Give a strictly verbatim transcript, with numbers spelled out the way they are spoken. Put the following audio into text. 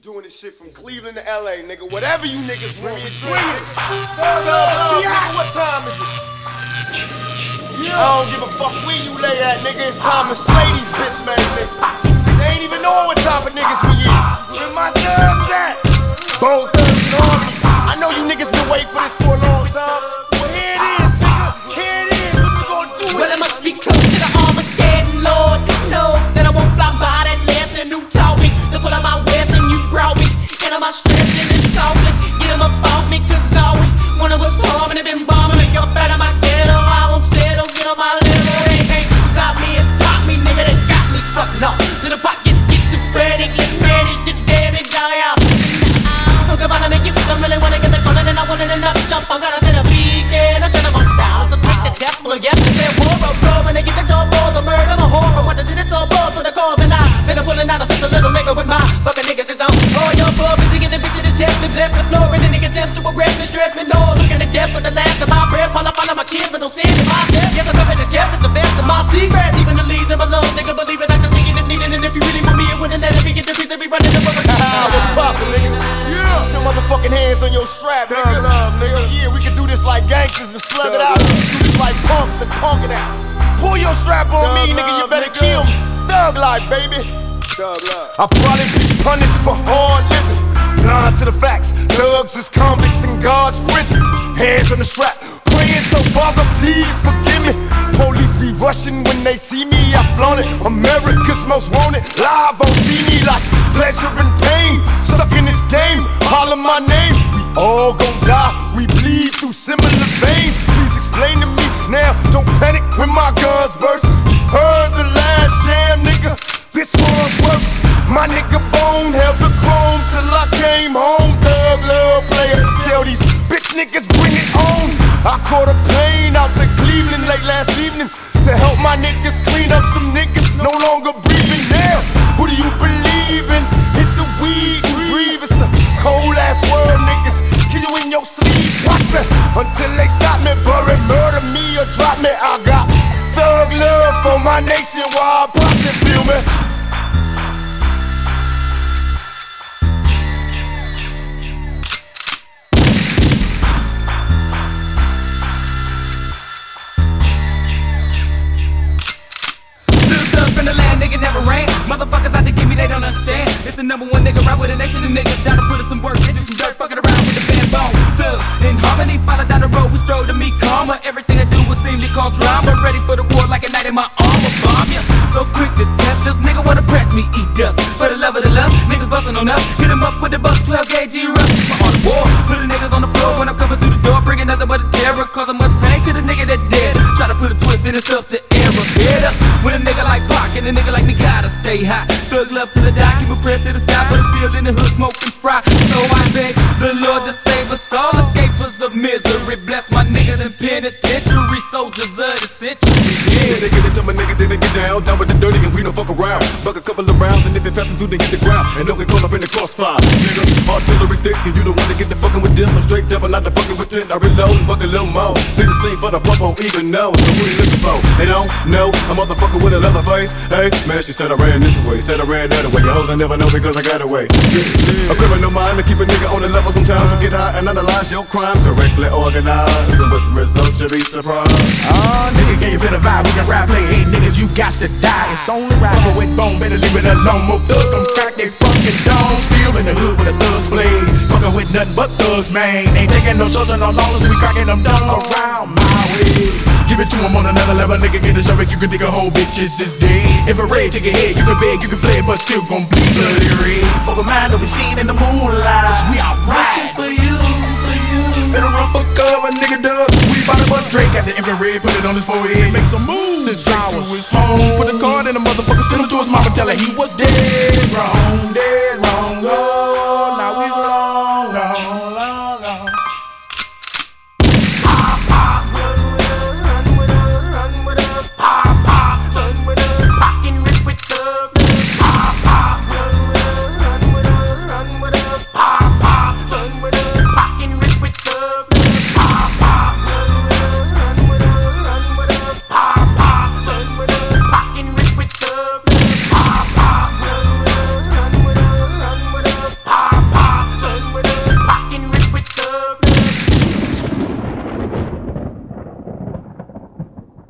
Doing this shit from Cleveland to L A, nigga. Whatever you niggas want me to drink. Thug love, nigga. What time is it? I don't give a fuck where you lay at, nigga. It's time to slay these bitch man niggas. They ain't even know what type of niggas we is. Where my thugs at? Bone thugs and army. I know you niggas been waiting for this for a long time. Well, here it is, nigga. Here it is. What you gonna do with it? Well, I must be close to the Armageddon, Lord. No, that I won't fly by that lesson. Who taught me to pull out my west and you brought me into my stressing and softly. Get him up off me, cause always when I was home and they been bombing me up out of my ghetto. I won't settle, get on my level. They can't stop me and pop me, nigga. They got me fucked up. Little pockets schizophrenic. Let's manage the damage, y'all. Look about to make you I really wanna get the corner and I want it enough to jump. I'm gonna send a weekend. I should've went down. It's a quick to test. Well, yesterday, war of blow. When they get the door for the murder, I'm a horror. What I did, it's all balls for the cause. And I been pulling out a pistol, little nigga with my fucking niggas is on. All your bub is getting the bitch to the test. Me bless the floor and the nigga attempt to arrest me, stress me. No, looking to death with the last of my breath. Fall up on my kids, but don't see it in my step. Yes, I'm coming to skip. It's the best of my secrets. Even the leaves and below, nigga, believe it. I can see it if needed. And if you really want me, it wouldn't let it be get the piece that we running the fucking. What's poppin', nigga? Yeah. Put your motherfucking hands on your strap, nigga. Love, nigga. Yeah, we can do this like gangsters and slug it out. Do this like punks and punk it out. Pull your strap on me, nigga. You better kill me. Thug life, baby. Thug life. I'll probably be punished for hard living. Blind to the facts. Thugs is convicts in God's prison. Hands on the strap. Praying so Father, please forgive me. Police be rushing when they see me. I flaunt it. America's most wanted. Live on T V like pleasure and pain. Stuck in this game. Holler my name. We all gon' die. We bleed through similar veins. Please explain to me now. Don't panic when my guns burst. You heard the last jam, nigga. This one's worse. My nigga Bone held the chrome till I came home. Thug love player. Tell these bitch niggas bring it on. I caught a plane out to Cleveland late last evening to help my niggas clean up some niggas no longer breathing. Now, who do you believe in? Hit the weed and breathe. It's a cold ass world, niggas. Kill you in your sleep. Watch me until they stop me, bury, murder me or drop me. I got thug love for my nation while I posse, feel me? From the land, nigga never ran. Motherfuckers out to give me, they don't understand. It's the number one nigga right with a nation of niggas down to put in some work. They do some dirt, fucking around with the band bone. Thugs in harmony, follow down the road, we stroll to meet karma. Everything I do will seem to cause drama. Ready for the war like a knight in my armor. Bomb ya, so quick to test us. Nigga wanna press me, eat dust. For the love of the lust, niggas bustin' on us. Hit 'em up with the buck, twelve gauge E-Rush. It's my art of war. Put the niggas on the floor when I'm coming through the door. Bringing nothing but a terror, causing much pain to the nigga that dead. Try to put a twist in his stuff's the error. Head up with a nigga like Pac and a nigga like me gotta stay high. Thug love to the die, keep a prayer to the sky, but I'm still in the hood smoking fry. So I beg the Lord to save us all, escapers of misery. Bless my niggas in penitentiary, soldiers of the century. Yeah, they get it to my niggas, then they get down, down with the dirty and we don't fuck around. Buck a couple of rounds and if it passes through, then hit the ground. And don't get caught up in the crossfire, nigga. Artillery thick and you don't want to get the fucking with this. I'm straight up and not the fucking with ten. I reload and buck a little more. Hit the scene for the pump on even know. So who you looking for? They don't know a motherfucker with a leather face. Hey, man, she said I ran this way, said I ran that way. Your hoes I never know because I got away. Yeah. A criminal mind to keep a nigga on the level sometimes. So get high and analyze your crime correctly organized. And with the results you'll be surprised. Oh, nigga, can you feel the vibe? We can rap, play, hey, niggas, you got to die. It's only right. Fuckin' with bone, better leave it alone. More thugs, them crack they fucking dome. Still in the hood with a thug's blade. Fuckin' with nothing but thugs, man. Ain't taking no shows and no losses. We cracking them down around my way. Give it to him on another level, nigga, get a shovel. You can dig a whole bitches is dead. If a raid take your head, you can beg, you can flare, but still gon' bleed bloody red. For the mind that we seen in the moonlight, cause we alright. For you, for you. Better run for cover, nigga, dub. We bout to bust Drake at the infrared, put it on his forehead, make some moves. Since Drake to his home, put a card in the motherfucker, send him to his mama, tell her he was dead, wrong, dead.